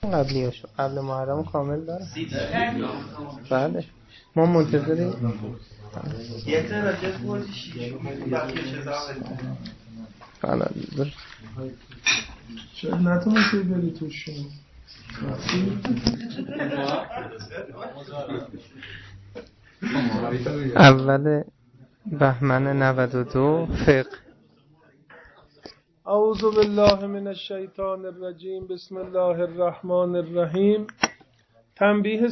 قبلیاشو قبل محرم کامل دارم. بله ما منتظریم. یک تا راجع بودی شیش بقیه بله شاید نتونستی بری توش. اول بهمن 92 فقه. اعوذ بالله من الشیطان الرجیم. بسم الله الرحمن الرحیم. تنبیه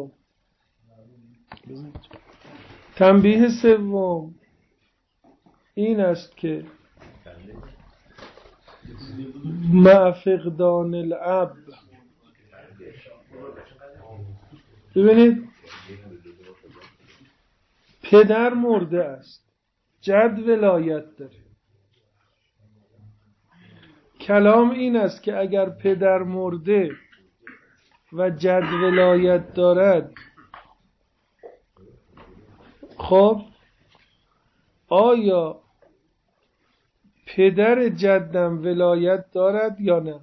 سوم این است که مع فقدان الاب، ببینید پدر مرده است، جد ولایت داره. کلام این است که اگر پدر مرده و جد ولایت دارد، خب آیا پدر جدم ولایت دارد یا نه؟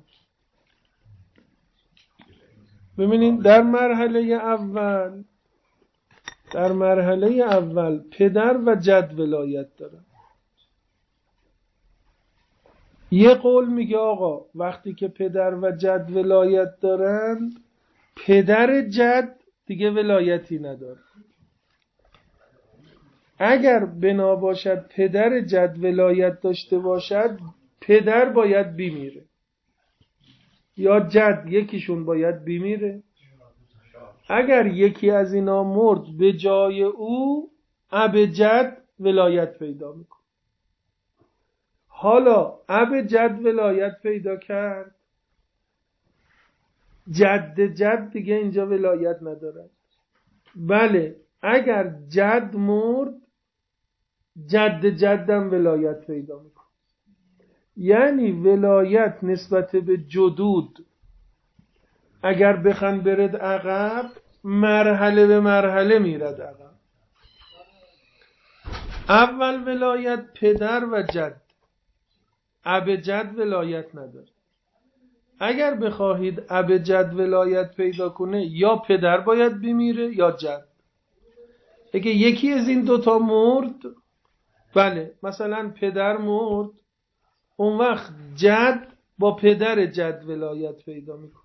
ببینید در مرحله اول پدر و جد ولایت دارد. یه قول میگه آقا وقتی که پدر و جد ولایت دارند، پدر جد دیگه ولایتی نداره. اگر بنا باشد پدر جد ولایت داشته باشد، پدر باید بمیره یا جد، یکیشون باید بمیره. اگر یکی از اینا مرد به جای او، اب جد ولایت پیدا میکنه. حالا اب جد ولایت پیدا کرد، جد دیگه اینجا ولایت ندارد. بله اگر جد مرد، جدم ولایت پیدا میکنه. یعنی ولایت نسبت به جدود اگر بخن برد عقب، مرحله به مرحله میرد عقب. اول ولایت پدر و جد، اب جد ولایت نداره. اگر بخواهید اب جد ولایت پیدا کنه، یا پدر باید بمیره یا جد. اگه یکی از این دوتا مرد، بله مثلا پدر مرد، اون وقت جد با پدر جد ولایت پیدا میکنه.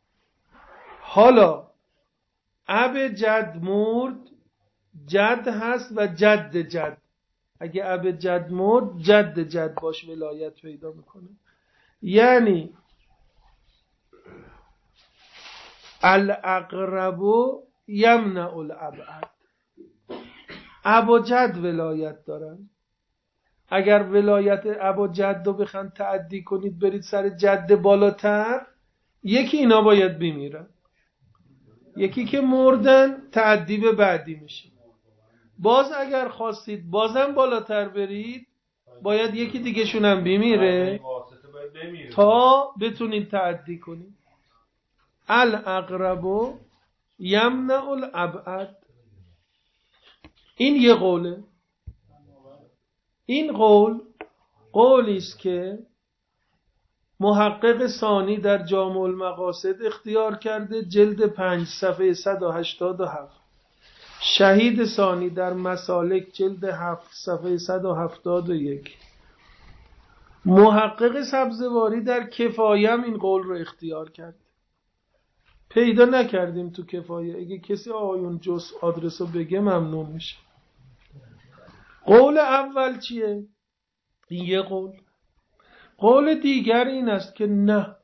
حالا اب جد مرد، جد هست و جد. اگه اب جد مرد، جد باش ولایت پیدا میکنه. یعنی الاقرب یمنع الابعد. اب و جد ولایت دارن. اگر ولایت اب و جد رو بخواید تعدی کنید برید سر جد بالاتر، یکی اینا باید بمیرن، یکی که مردن تعدی به بعدی میشه. باز اگر خواستید بازم بالاتر برید، باید یکی دیگه شونم بمیره تا بتونید تعدی کنید. الاقرب یمنع الابعد. این یه قوله. این قولی است که محقق ثانی در جامع المقاصد اختیار کرده، جلد 5 صفحه 187. شهید ثانی در مسالک جلد 7 صفحه 171. محقق سبزواری در کفایه هم این قول رو اختیار کرد. پیدا نکردیم تو کفایه. اگه کسی آقایون جز آدرس رو بگه ممنون میشه. قول اول چیه؟ این یه قول دیگر این است که نه،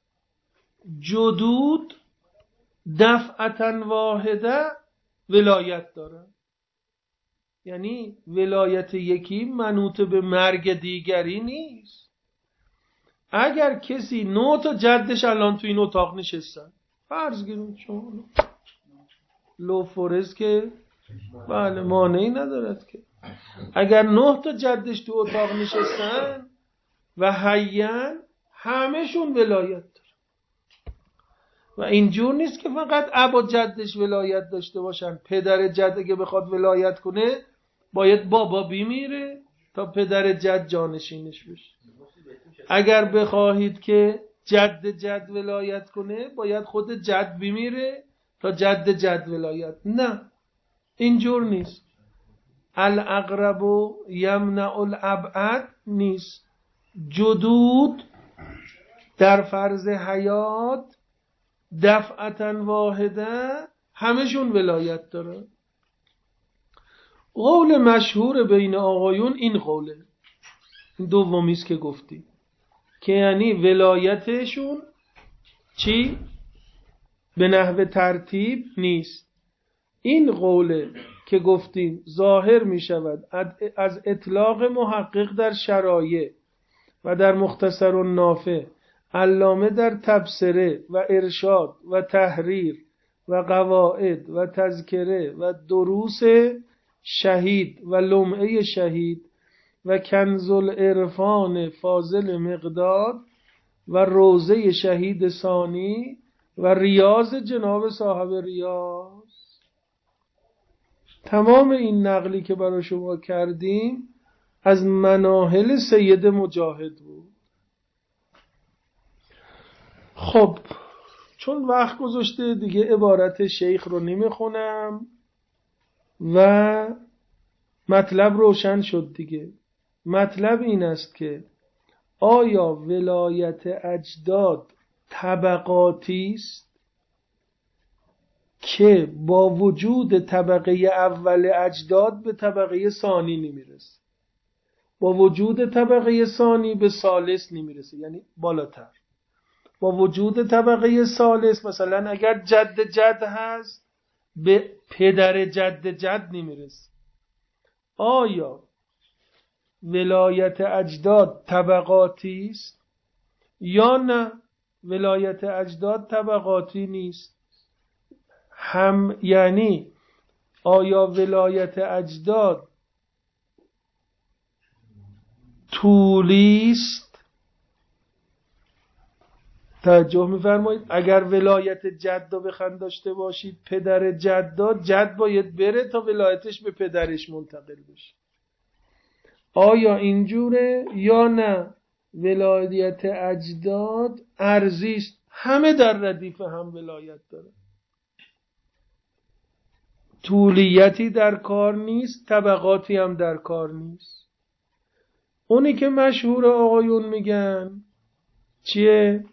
جدود دفعتاً واحده ولایت داره. یعنی ولایت یکی منوط به مرگ دیگری نیست. اگر کسی 9 تا جدش الان تو این اتاق نشستن، فرض گیریم شما لو فورز که بله مانعی ندارد که اگر 9 تا جدش تو اتاق نشستن و حیان، همه‌شون ولایت داره. و اینجور نیست که فقط ابا جدش ولایت داشته باشن. پدر جد اگه بخواد ولایت کنه، باید بابا بمیره تا پدر جد جانشینش بشه. اگر بخواهید که جد ولایت کنه باید خود جد بمیره تا جد ولایت. نه، اینجور نیست. الاقرب یمنع الابعد نیست. جدود در فرض حیات دفعتا واحده همشون ولایت داره. قول مشهور بین آقایون این قوله، این دومیست که گفتی، که یعنی ولایتشون چی؟ به نحو ترتیب نیست. این قوله که گفتیم ظاهر می شود از اطلاق محقق در شرایع و در مختصر النافع، علامه در تبصره و ارشاد و تحریر و قواعد و تذکره و دروس شهید و لمعه شهید و کنز العرفان فاضل مقداد و روضه شهید ثانی و ریاض جناب صاحب ریاض. تمام این نقلی که برای شما کردیم از مناهل سید مجاهد بود. خب چون وقت گذاشته دیگه عبارت شیخ رو نمیخونم و مطلب روشن شد دیگه. مطلب این است که آیا ولایت اجداد طبقاتی است که با وجود طبقه اول اجداد به طبقه ثانی نمیرسه، با وجود طبقه ثانی به ثالث نمیرسه، یعنی بالاتر. با وجود طبقه ثالث مثلا اگر جد هست به پدر جد نمیرسه. آیا ولایت اجداد طبقاتی است یا نه؟ ولایت اجداد طبقاتی نیست. هم یعنی آیا ولایت اجداد طولی است؟ توجه می‌فرمایید. اگر ولایت جد رو بخواید داشته باشید، پدر جد باید بره تا ولایتش به پدرش منتقل بشه. آیا اینجوره یا نه؟ ولایت اجداد ارضی است، همه در ردیف هم ولایت داره، طولیتی در کار نیست، طبقاتی هم در کار نیست. اونی که مشهور آقایون میگن چیه؟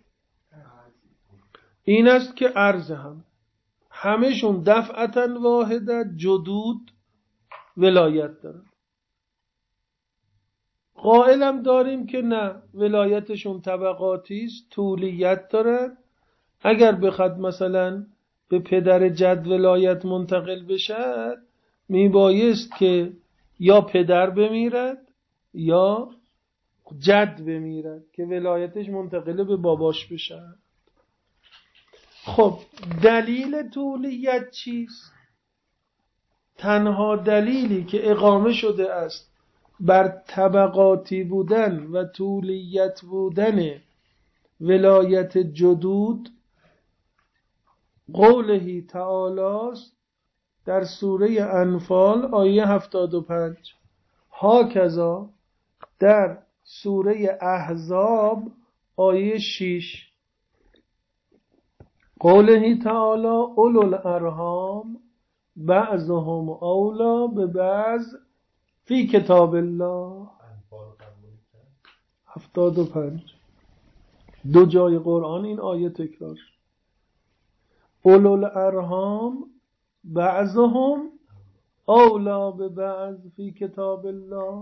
این است که عرض همشون دفعتا واحده جدود ولایت دارن. قائلم داریم که نه، ولایتشون طبقاتی است، طولیت دارن. اگر بخواد مثلا به پدر جد ولایت منتقل بشد، میبایست که یا پدر بمیرد یا جد بمیرد که ولایتش منتقل به باباش بشه. خب دلیل طولیت چیست؟ تنها دلیلی که اقامه شده است بر طبقاتی بودن و طولیت بودن ولایت جدود قوله تعالی در سوره انفال آیه 75، هاکذا در سوره احزاب آیه 6، قوله تعالی اولو الارحام بعضهم اولا ببعض فی کتاب الله. 75 دو جای قرآن این آیه تکرار شد. اولو الارحام بعضهم اولا ببعض فی کتاب الله.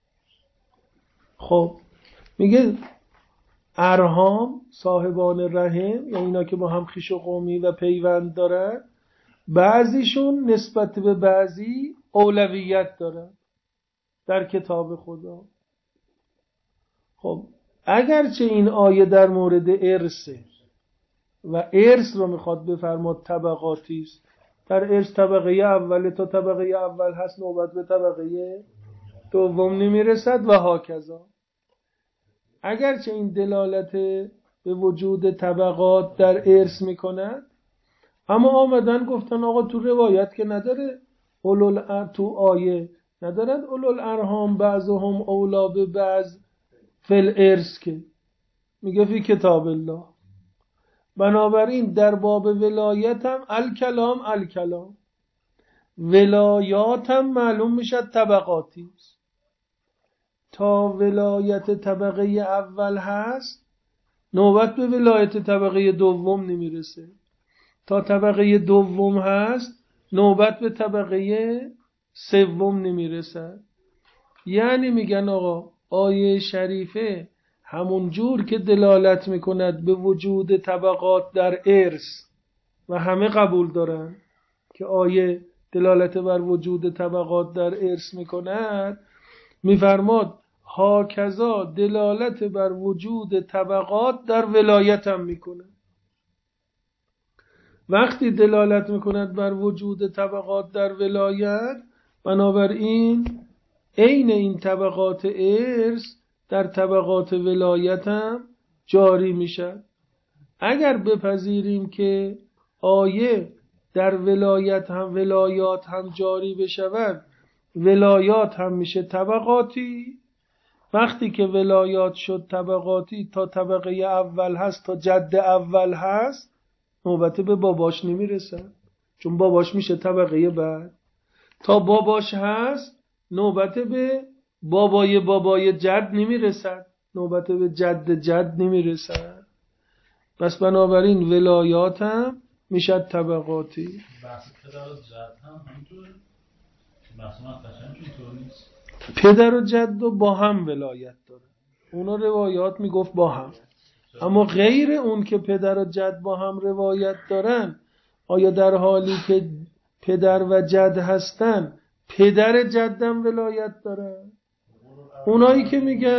خب میگه ارحام صاحبان رحم، یا اینا که با هم خویش و قومی و پیوند دارن، بعضیشون نسبت به بعضی اولویت دارن در کتاب خدا. خب اگرچه این آیه در مورد ارثه و ارث رو میخواد بفرماد طبقاتی است، در ارث طبقه اول تا طبقه اول هست، نوبت به طبقه دوم نمیرسد و هاکذا. اگرچه این دلالت به وجود طبقات در ارث میکند، اما آمدن گفتن آقا تو روایت که نداره، تو آیه ندارد اولو الارحام بعضهم اولا به بعض فی الارث، که میگه فی کتاب الله. بنابراین در باب ولایت هم الکلام ولایات هم معلوم میشه طبقاتی است. تا ولایت طبقه اول هست نوبت به ولایت طبقه دوم نمیرسه. تا طبقه دوم هست نوبت به طبقه سوم نمیرسه. یعنی میگن آقا آیه شریفه همون جور که دلالت میکند به وجود طبقات در ارث و همه قبول دارن که آیه دلالت بر وجود طبقات در ارث میکند، میفرماد هاکذا دلالت بر وجود طبقات در ولایت هم میکنه. وقتی دلالت میکند بر وجود طبقات در ولایت، بنابراین عین این طبقات ارث در طبقات ولایت هم جاری میشد. اگر بپذیریم که آیه در ولایات هم جاری بشود، ولایات هم میشه طبقاتی. وقتی که ولایات شد طبقاتی، تا طبقه اول هست، تا جد اول هست، نوبت به باباش نمیرسه، چون باباش میشه طبقه بعد. تا باباش هست نوبت به بابای جد نمیرسد، نوبت به جد نمیرسد. پس بنابراین ولایات هم میشه طبقاتی. بحث پدر و جد هم همینطوره؟ بحث من قشنگ اینطور نیست. پدر و جد با هم ولایت داره، اونا روایات میگفت با هم. اما غیر اون که پدر و جد با هم روایت دارن، آیا در حالی که پدر و جد هستن پدر جدم ولایت دارن؟ اونایی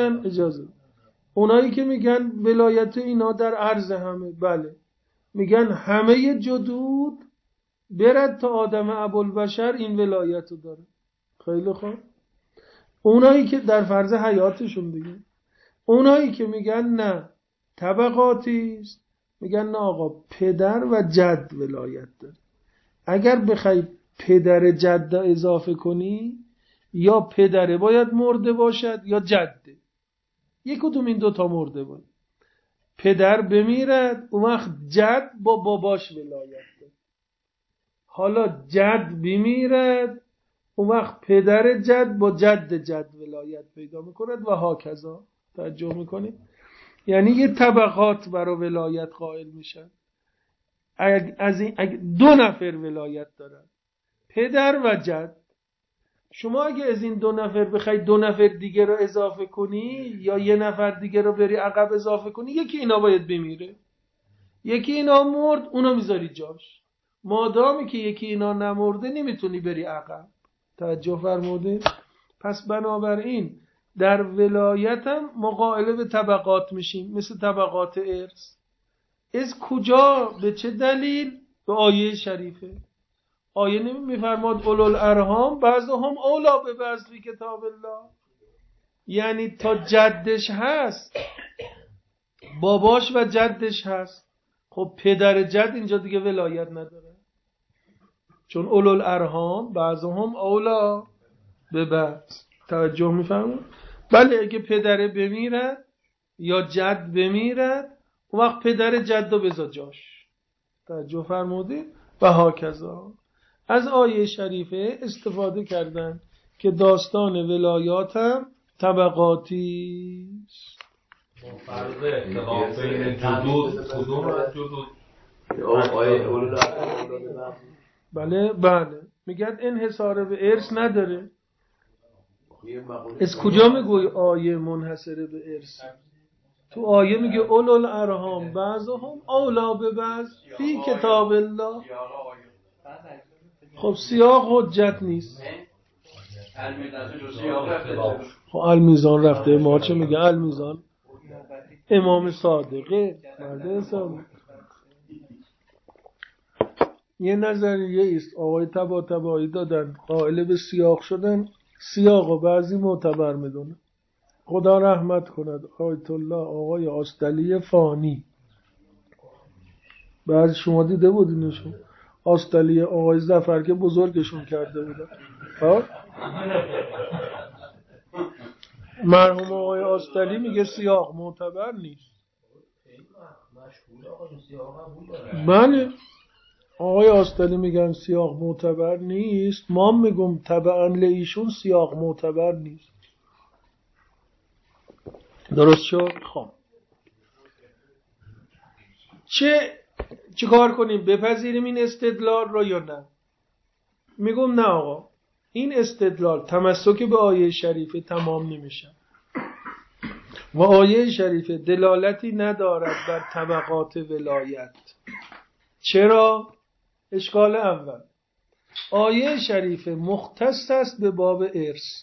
که میگن ولایت اینا در عرض همه، بله، میگن همه جدود برد تا آدم ابوالبشر این ولایت رو داره. خیلی خوب. اونایی که در فرض حیاتشون دیگه، اونایی که میگن نه طبقاتی است، میگن نه آقا پدر و جد ولایت داره. اگر بخوای پدر جد اضافه کنی، یا پدره باید مرده باشد یا جده، یک کدوم این دوتا مرده باید. پدر بمیرد اون وقت جد با باباش ولایت داره. حالا جد بمیرد اون وقت پدر جد با جد ولایت پیدا میکند و هاکذا. توجه میکنید؟ یعنی یه طبقات برای ولایت قائل میشن. اگه دو نفر ولایت دارن، پدر و جد، شما اگه از این دو نفر بخوای دو نفر دیگه رو اضافه کنی یا یه نفر دیگه رو بری عقب اضافه کنی، یکی اینا باید بمیره، یکی اینا مرد، اونا میذاری جاش. مادامی که یکی اینا نمرده نمیتونی بری عقب. توجه فرمودید؟ پس بنابراین در ولایت هم مقایله به طبقات میشیم، مثل طبقات ارث. از کجا؟ به چه دلیل؟ به آیه شریفه. آیه میفرماد اولوالارحام بعضهم اولا به بعض فی کتاب الله. یعنی تا جدش هست، باباش و جدش هست، خب پدر جد اینجا دیگه ولایت نداره، چون اولوالارحام بعضهم اولا به بعض. توجه میفرمون؟ بله، اگه پدر بمیرد یا جد بمیرد، اون وقت پدر جد رو بذار جاش. توجه فرمودید؟ و هاکذا. از آیه شریفه استفاده کردن که داستان ولایات هم طبقاتی است. فرض اختلاف بین جدود، کدوم از جدود؟ بله میگن انحصار به ارث نداره. از کجا میگوی آیه منحصره به ارث؟ تو آیه میگه اولوالارحام بعضهم اولا به بعض فی کتاب الله. خب سیاق حجت نیست. خب المیزان رفته، ما چه میگه المیزان؟ امام صادقه، مرد صادق. یه نظریه است آقای طباطبایی دادن، قائل به سیاق شدن، سیاق و بعضی معتبر میدونه. خدا رحمت کند آیت الله آقای آستلی فانی. بعضی شما دیده بودینشون، آستلی آقای ظفر که بزرگشون کرده بودن. مرحوم آقای آستلی میگه سیاق معتبر نیست. بله آقای آستانی میگن سیاق معتبر نیست، ما میگم تبعا لایشون سیاق معتبر نیست. درست شد؟ خب چه کار کنیم؟ بپذیریم این استدلال رو یا نه؟ میگم نه آقا، این استدلال تمسک به آیه شریفه تمام نمیشه و آیه شریفه دلالتی ندارد بر طبقات ولایت. چرا؟ اشکال اول، آیه شریفه مختص است به باب ارث.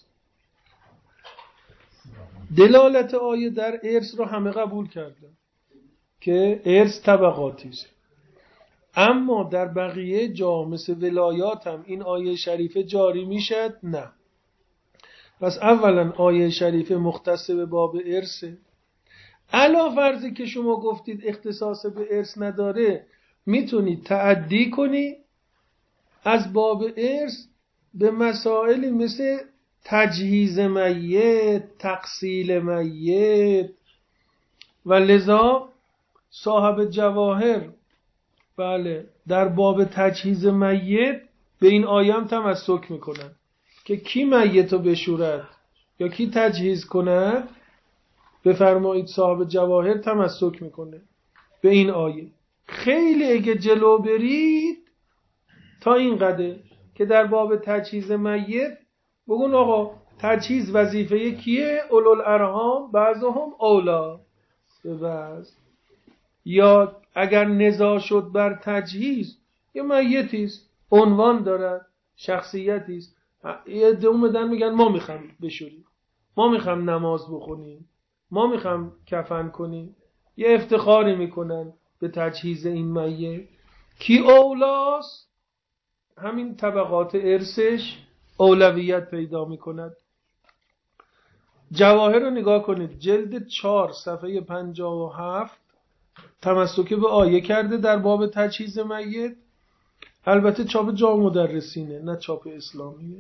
دلالت آیه در ارث رو همه قبول کردن که ارث طبقاتی است، اما در بقیه جا مثل ولایات هم این آیه شریفه جاری میشد؟ نه. پس اولا آیه شریفه مختص به باب ارثه. علا فرضی که شما گفتید اختصاص به ارث نداره، میتونید تعدی کنی از باب ارث به مسائلی مثل تجهیز میت، تقسیل میت، و لذا صاحب جواهر بله در باب تجهیز میت به این آیه هم تمسک میکنن که کی میت رو بشورد یا کی تجهیز کند. بفرمایید صاحب جواهر تمسک میکنه به این آیه. خیلی اگه جلو برید تا این قدر که در باب تجهیز میت بگون آقا تجهیز وظیفه کیه؟ اولوالارحام بعضهم اولا به بعض. یا اگر نزاع شد بر تجهیز، یه میتی است، عنوان دارد، شخصیتی است، یه عده اومدن میگن ما میخوام بشوریم، ما میخوام نماز بخونیم، ما میخوام کفن کنیم، یه افتخاری میکنن به تجهیز این میت. کی اولاست؟ همین طبقات ارثش اولویت پیدا میکند. جواهر رو نگاه کنید، جلد 4 صفحه 57 تمسک به آیه کرده در باب تجهیز میت. البته چاپ جامع مدرسینه نه چاپ اسلامیه.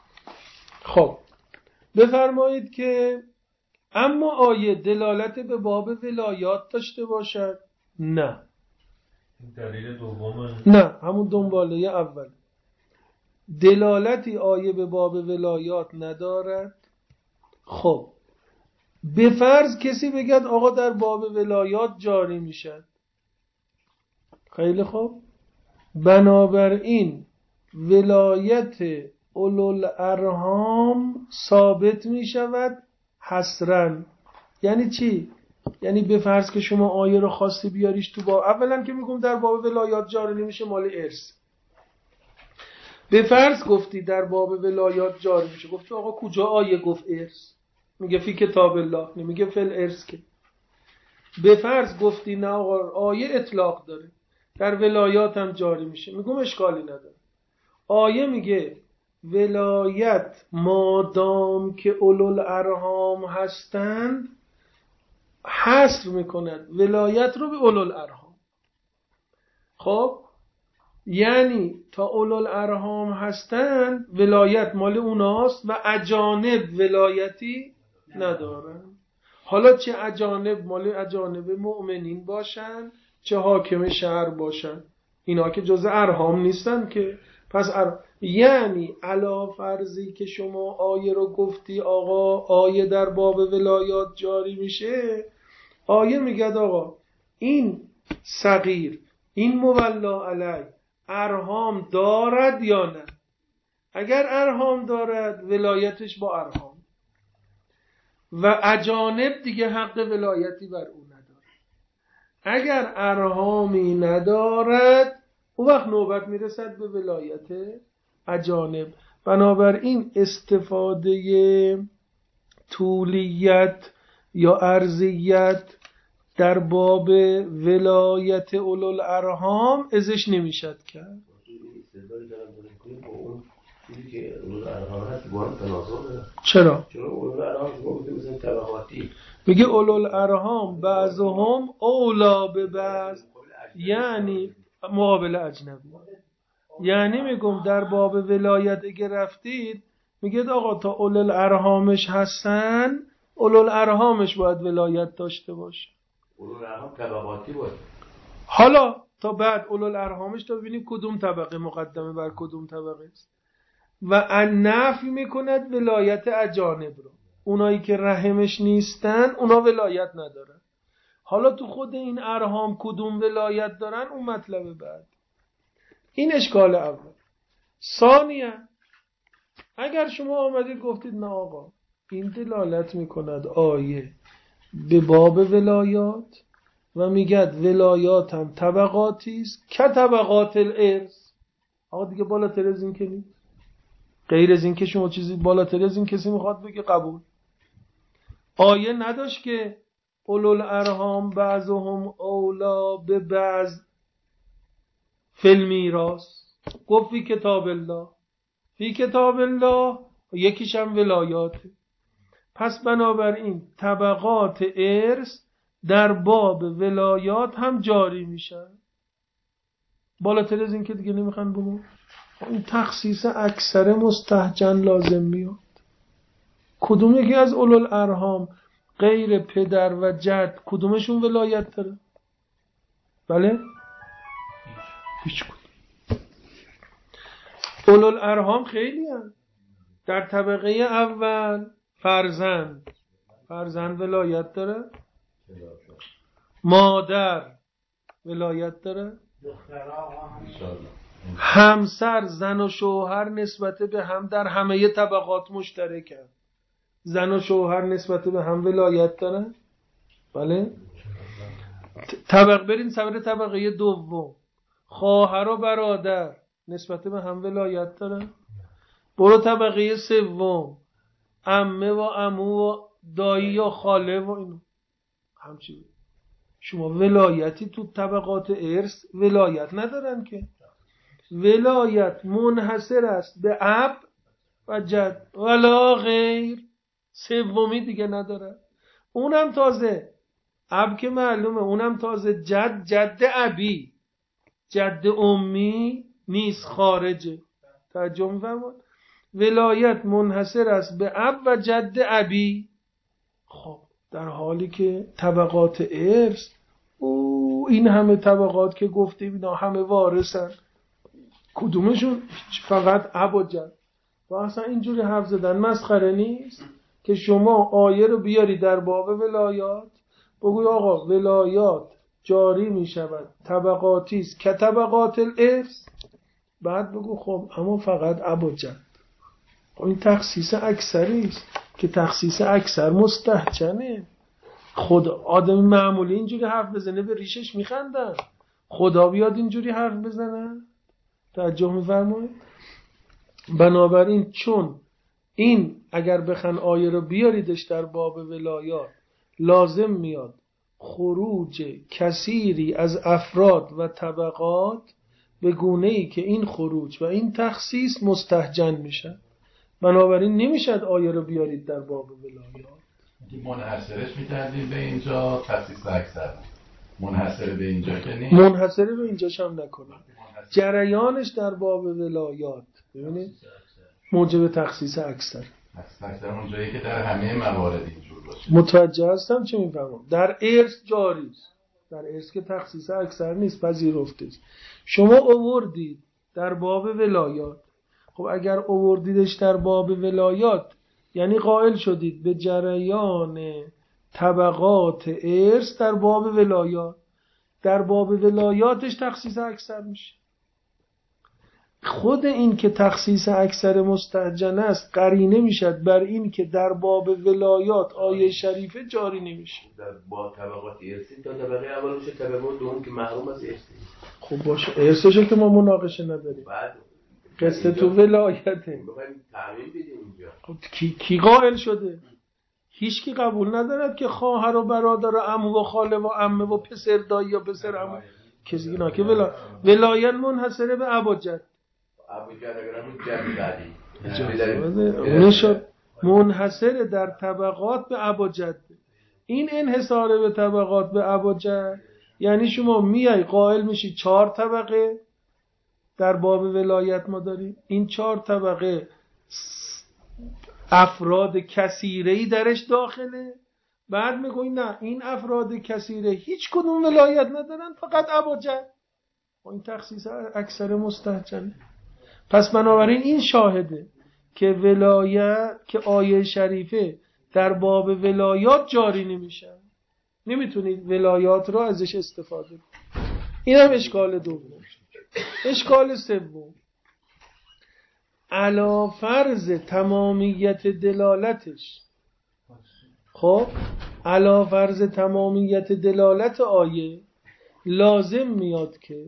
خب بفرمایید که اما آیه دلالت به باب ولایات داشته باشد؟ نه. دلیل دومه؟ نه، همون دنباله اول. دلالتی آیه به باب ولایات ندارد. خب به فرض کسی بگد آقا در باب ولایات جاری میشد، خیلی خوب، بنابراین ولایت اولوالارحام ثابت میشود حصرا. یعنی چی؟ یعنی به فرض که شما آیه رو خواستی بیاریش تو باب، اولا که میگم در باب ولایات جاری نمیشه، مال ارث. به فرض گفتی در باب ولایات جاری میشه، گفتی آقا کجا آیه گفت ارث؟ میگه فی کتاب الله، نمیگه فی الارث که. به فرض گفتی نه آقا آیه اطلاق داره، در ولایات هم جاری میشه، میگم اشکالی نداره. آیه میگه ولایت مادام که اولوالارحام هستند حصر میکند ولایت رو به اولوالارحام. خب یعنی تا اولوالارحام هستند ولایت مال اوناست و اجانب ولایتی ندارن. حالا چه اجانب مال اجانب مؤمنین باشن چه حاکم شهر باشن، اینا که جزء ارحام نیستن که. پس یعنی علا فرضی که شما آیه رو گفتی آقا آیه در باب ولایات جاری میشه، آیه میگه آقا این صغیر، این مولا علی ارحام دارد یا نه؟ اگر ارحام دارد ولایتش با ارحام و اجانب دیگه حق ولایتی بر او نداره. اگر ارحامی ندارد اون وقت نوبت میرسد به ولایت اجانب. بنابراین استفاده طولیت یا ارضیت در باب ولایت اولوالارحام ازش نمیشد کرد. چرا؟ میگه اولوالارحام بعضهم اولا به بعض، یعنی مقابل اجنبی. یعنی میگم در باب ولایت اگه رفتید میگه آقا تا اولوالارحامش هستن اولوالارحامش باید ولایت داشته باشه. اولوالارحام طبقاتی باشه. حالا تا بعد اولوالارحامش تا ببینیم کدوم طبقه مقدمه بر کدوم طبقه است. و نفی میکند ولایت اجانب رو، اونایی که رحمش نیستن اونا ولایت ندارن. حالا تو خود این ارحام کدوم ولایت دارن اون مطلب بعد. این اشکال اول. ثانیاً اگر شما آمدید گفتید نه آقا این دلالت میکند آیه به باب ولایات و میگد ولایات هم طبقاتی است که طبقات الارث. آقا دیگه بالاتر از این که نیست. غیر از این که شما چیزی بالاتر از این کسی میخواد بگه قبول. آیه نداشت که اولوالارحام بعضهم اولا به بعض فی المیراث، گفت فی کتاب الله، فی کتاب الله یکیش هم ولایاته. پس بنابراین طبقات ارث در باب ولایات هم جاری میشن. بالاتر از این که دیگه نمیخوان بگم. این تخصیص اکثر مستهجن لازم میاد. کدوم یکی از اولوالارحام غیر پدر و جد کدومشون ولایت داره؟ بله؟ هیچ کدوم. اولوالارحام خیلی هم. در طبقه اول فرزند ولایت داره، مادر ولایت داره، همسر زن و شوهر نسبت به هم در همه طبقات مشترکن. زن و شوهر نسبت به هم ولایت دارن. بله؟ بریم سمت طبقه دوم. خواهر و برادر نسبت به هم ولایت دارن. برو طبقه سوم. عمه و عمو و دایی و خاله و اینو همچنین. شما ولایتی تو طبقات ارث ولایت ندارن که. ولایت منحصر است به اب و جد ولا غیر. سومی دیگه نداره. اونم تازه اب که معلومه، اونم تازه جد ابی، جد امی نیست، خارجه. توجه می‌فرمایید؟ ولایت منحصر است به اب و جد ابی. خب در حالی که طبقات ارث این همه طبقات که گفتیم اینا همه وارثن، کدومشون فقط اب و جد. و اصلا اینجوری حرف زدن مسخره نیست که شما آیه رو بیاری در باب ولایات بگوی آقا ولایات جاری می شود طبقاتی است که طبقات الارث، بعد بگو خب اما فقط اب و جد. این تخصیص اکثری است که تخصیص اکثر مستهجنه. خود آدم معمولی اینجوری حرف بزنه به ریشش میخندن. خدا بیاد اینجوری حرف بزنه؟ توجه می‌فرمایید؟ بنابراین چون این اگر بخن آیه رو بیاریدش در باب ولایات لازم میاد خروج کثیری از افراد و طبقات به گونه‌ای که این خروج و این تخصیص مستهجن میشه. بنابراین نمیشد آیه رو بیارید در باب ولایات. منحصرش می‌کردیم به اینجا تخصیص اکثر، منحصر به اینجا که نیست، منحصر به اینجاش هم نکنه. جریانش در باب ولایات ببینید موجب تخصیص اکثر. اکثر اونجایی که در همه موارد اینجور باشه. متوجه هستم چه میفهمم. در ارث جاری است. در ارث که تخصیص اکثر نیست، پذیرفته است. شما آوردید در باب ولایات. خب اگر آوردیدش در باب ولایات یعنی قائل شدید به جریان طبقات ارث در باب ولایات. در باب ولایاتش تخصیص اکثر میشه. خود این که تخصیص اکثر مستهجن است قرینه میشد بر این که در باب ولایات آیه شریفه جاری نمیشه. در با طبقات ارثی تا طبقه اول میشه، طبقه دوم که محروم از ارثی. خب باشه ارثشه که ما مناقشه نداریم. بعد قصه تو ولایته. بخوایم تعمیم بدیم اینجا. خب کی قائل شده؟ هیچ کی قبول ندارد که خواهر و برادر و عمو و خاله و عمه و پسر دایی یا پسر عمو کسی نه که ولایت منحصره به ابوجد. ابوجد اگر همون جد بعدی اونشو منحصر در طبقات به ابوجد. این انحصار به طبقات به ابوجد یعنی شما میای قائل میشی 4 طبقه در باب ولایت ما داریم. این 4 طبقه افراد کثیره‌ای درش داخله بعد میگوی نه این افراد کثیره هیچ کدوم ولایت ندارن، فقط ابا جد. این تخصیص اکثر مستحجنه. پس بنابراین این شاهده که ولایت، که آیه شریفه در باب ولایات جاری نمیشه، نمیتونید ولایات را ازش استفاده کنید. این هم اشکال دوم. اشکال سوم، علی فرض تمامیت دلالتش، خب علی فرض تمامیت دلالت آیه لازم میاد که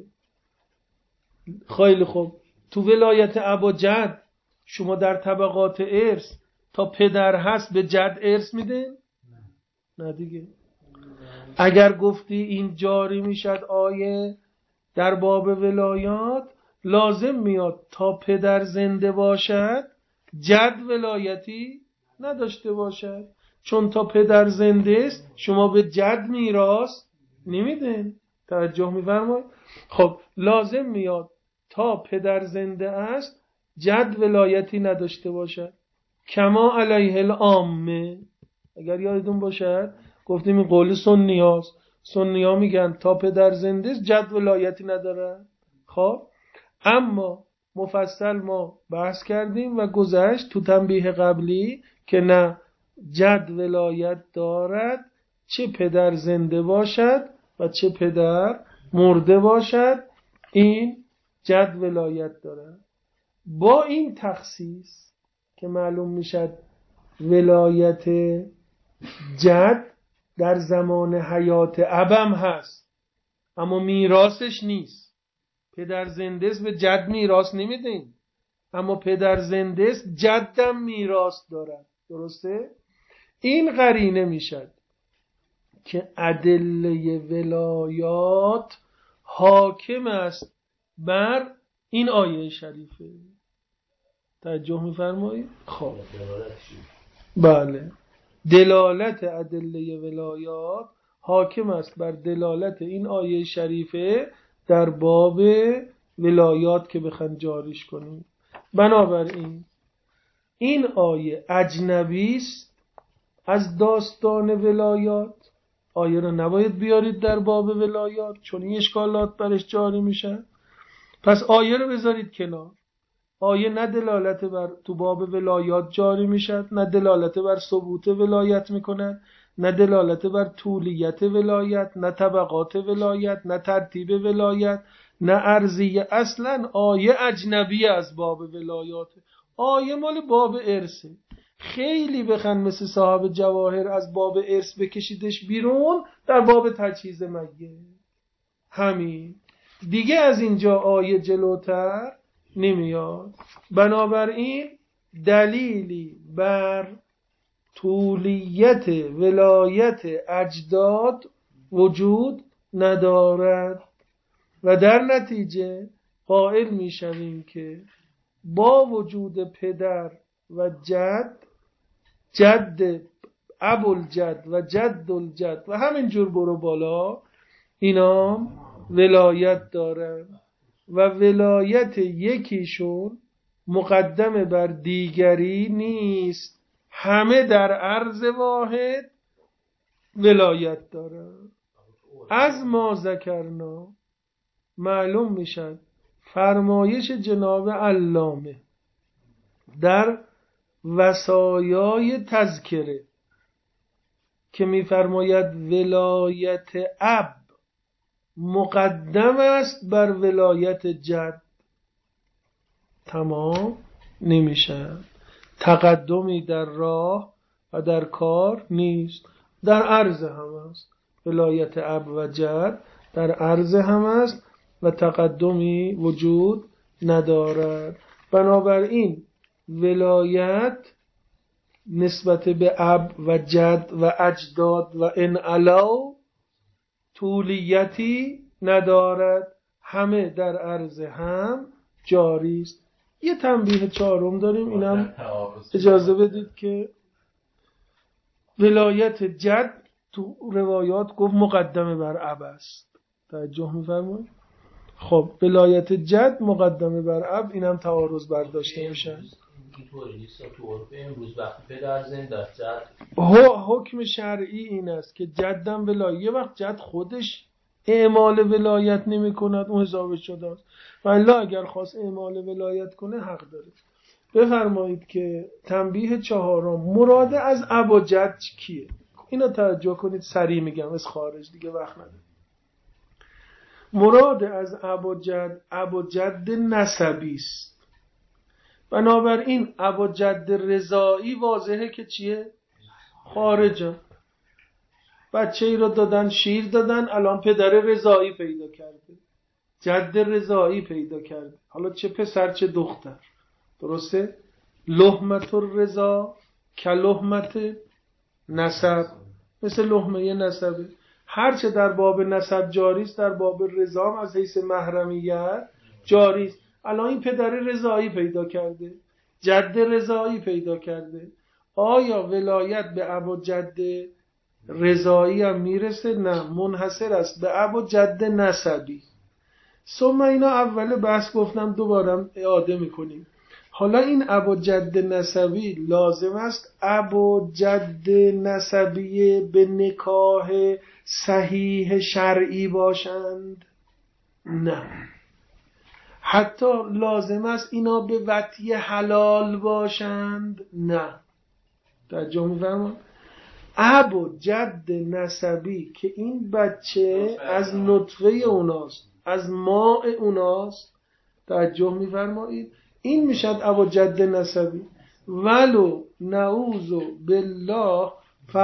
خیلی خوب تو ولایت ابا جد شما در طبقات ارث تا پدر هست به جد ارث میده؟ نه دیگه. اگر گفتی این جاری میشد آیه در باب ولایات، لازم میاد تا پدر زنده باشد جد ولایتی نداشته باشد، چون تا پدر زنده است شما به جد میراث نمیدین. توجه میفرمایید؟ خب لازم میاد تا پدر زنده است جد ولایتی نداشته باشد. کما علیه العامه، اگر یادتون باشد گفتیم این قول سنیاست. سنیا میگن تا پدر زنده است جد ولایتی نداره. خب اما مفصل ما بحث کردیم و گذشت تو تنبیه قبلی که نه، جد ولایت دارد چه پدر زنده باشد و چه پدر مرده باشد، این جد ولایت دارد. با این تخصیص که معلوم میشد ولایت جد در زمان حیات ابم هست اما میراثش نیست. پدر زنده است به جد میراث نمیدین، اما پدر زنده است جدم میراث دارد. درسته؟ این قرینه میشد که ادله ولایات حاکم است بر این آیه شریفه. توجه میفرمایید؟ خب بله، دلالت ادله ولایات حاکم است بر دلالت این آیه شریفه در باب ولایات که بخوایم جاریش کنیم. بنابراین این آیه اجنبی است از داستان ولایات. آیه رو نباید بیارید در باب ولایات چون این اشکالات برش جاری میشن. پس آیه رو بذارید کنار. آیه نه دلالت بر تو باب ولایات جاری میشد، نه دلالت بر ثبوت ولایت میکند، نه دلالت بر طولیت ولایت، نه طبقات ولایت، نه ترتیب ولایت، نه ارضیه. اصلا آیه اجنبی از باب ولایات. آیه مال باب ارثه. خیلی بخن مثل صاحب جواهر از باب ارث بکشیدش بیرون در باب تجهیز میت. همین دیگه، از اینجا آیه جلوتر نمیاد. بنابراین دلیلی بر طولیت ولایت اجداد وجود ندارد و در نتیجه قائل میشویم که با وجود پدر و جد، جد ابوالجد و جد الجد و همینجور برو بالا، اینا ولایت دارن و ولایت یکیشون مقدم بر دیگری نیست. همه در عرض واحد ولایت دارن. از ما ذکرنا معلوم میشد فرمایش جناب علامه در وصایای تذکره که میفرماید ولایت اب مقدم است بر ولایت جد، تمام نمیشه. تقدمی در راه و در کار نیست، در عرض هم است. ولایت اب و جد در عرض هم است و تقدمی وجود ندارد. بنابراین ولایت نسبت به اب و جد و اجداد و ان علاو طولیتی ندارد، همه در عرض هم جاری است. یه تنبیه چهارم داریم، اینم اجازه بدید که ولایت جد تو روایات گفت مقدمه بر اب است. توجه می‌فرمایید؟ خب ولایت جد مقدمه بر اب، اینم تعارض برداشته میشه. دیگه طوری نیست. تو عرف امروز وقتی پدر زنده است جد حکم شرعی این است که جدم ولایت، یه وقت جد خودش اعمال ولایت نمی کند اون حسابش شده است، ولی اگر خواست اعمال ولایت کنه حق داره. بفرمایید که تنبیه چهارم، مراد از ابا جد کیه؟ اینا توجه کنید، سریع میگم از خارج دیگه وقت نداره. مراد از ابا جد نسبی است. بنابراین ابا جد رضایی واضحه که چیه؟ خارجه. بچه ای رو دادن، شیر دادن، الان پدر رضایی پیدا کرده، جد رضایی پیدا کرده، حالا چه پسر چه دختر، درسته؟ لحمت الرضا که لحمت نسب، مثل لحمه نسبه. هرچه در باب نسب جاری است در باب رضا از حیث محرمیت جاری است. الان این پدر رضایی پیدا کرده، جد رضایی پیدا کرده، آیا ولایت به ابا جد رضایی هم میرسه؟ نه، منحصر است به ابا جد نسبی. ثم اینا اول بحث گفتم، دوباره اعاده میکنیم. حالا این ابا جد نسبی لازم است ابا جد نسبی به نکاح صحیح شرعی باشند؟ نه. حتی لازم است اینا به وطی حلال باشند؟ نه. توجه می‌فرمایید؟ ابا جد نسبی که این بچه از نطفه اوناست، از ماء اوناست، توجه می‌فرمایید، این میشد ابا جد نسبی. ولو نعوذ بالله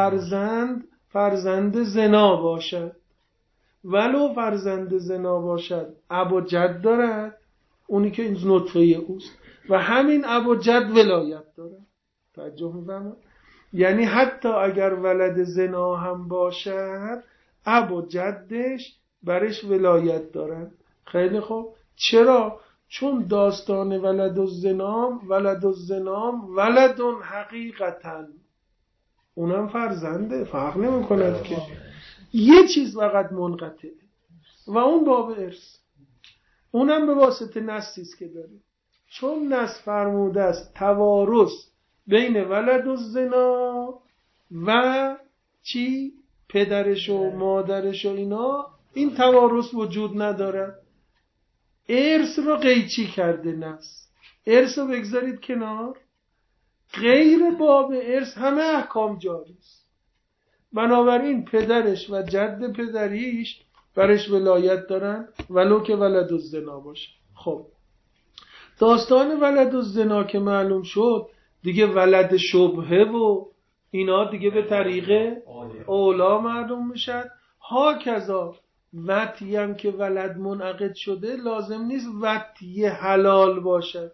فرزند زنا باشد، ولو فرزند زنا باشد ابا جد دارد، اونی که این نطفه اوست، و همین ابا جد ولایت دارد. توجه می‌فرمایید؟ یعنی حتی اگر ولد زنا هم باشد ابا جدش برش ولایت دارد. خیلی خوب. چرا؟ چون داستان ولد الزنام ولدون حقیقتاً، اونم فرزنده، فرق نمی کند که یه چیز فقط منقطعه و اون باب ارث، اونم به واسطه نسیست که داره. چون نس فرموده است توارث بین ولد الزنا و چی؟ پدرش و مادرش و اینا، این توارث وجود ندارد. ارث رو قیچی کرده نس. ارث رو بگذارید کنار، غیر باب ارث همه احکام جاری است. بنابراین پدرش و جد پدریش برش ولایت دارن ولو که ولد الزنا باشه. خب داستان ولد الزنا که معلوم شد، دیگه ولد شبهه و اینا دیگه به طریق اولا معلوم میشد. ها کذا وطی هم که ولد منعقد شده لازم نیست وطی حلال باشد.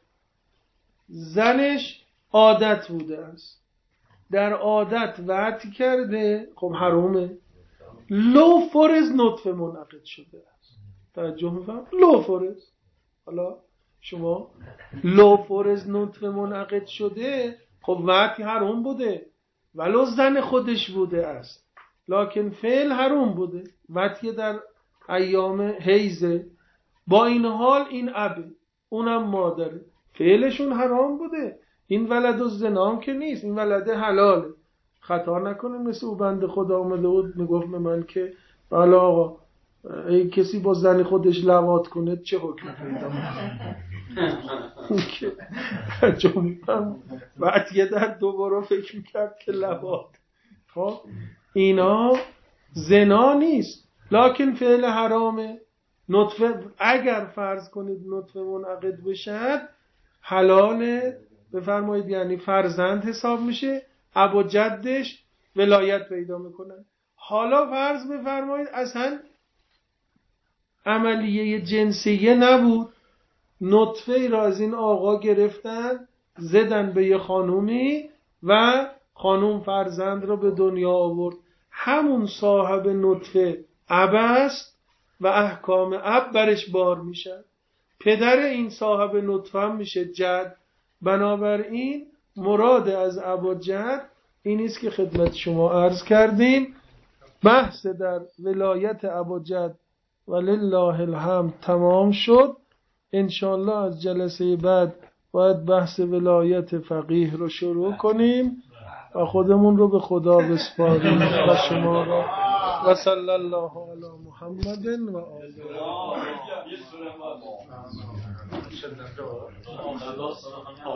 زنش عادت بوده است، در عادت وطی کرده، خب حرومه. لو فرض نطفه منعقد شده است. توجه می‌فرمایید؟ لو فرض، حالا شما لو فرض نطفه منعقد شده، خب وطی حروم بوده ولو زن خودش بوده است، لکن فعل حروم بوده، وطی در ایام حیزه. با این حال این ابه، اونم مادره، فعلشون حرام بوده. این ولد الزنا که نیست، این ولد حلاله. خطا نکنه مثل او بنده خدا اومده بود میگفت به من که بله آقا ای کسی با زن خودش لواط کنه چه حکم پیدا میکنه که جمعیدم بعد یه در دوباره فکر میکرد که لواط. خب اینا زنا نیست لکن فعل حرامه. نطفه اگر فرض کنید نطفه منعقد بشد حلاله، بفرمایید، یعنی فرزند حساب میشه، ابا جدش ولایت پیدا میکنن. حالا فرض بفرمایید اصلا عملیه جنسیه نبود، نطفه را از این آقا گرفتن زدن به یه خانومی و خانوم فرزند را به دنیا آورد. همون صاحب نطفه اب است و احکام اب برش بار میشه. پدر این صاحب نطفه هم میشه جد. بنابراین مراد از ابا جد این است که خدمت شما عرض کردیم. بحث در ولایت ابا جد ولله الحمد تمام شد. انشاءالله از جلسه بعد باید بحث ولایت فقیه رو شروع کنیم و خودمون رو به خدا بسپاریم و شما رو. و صلی الله علی محمد و آله.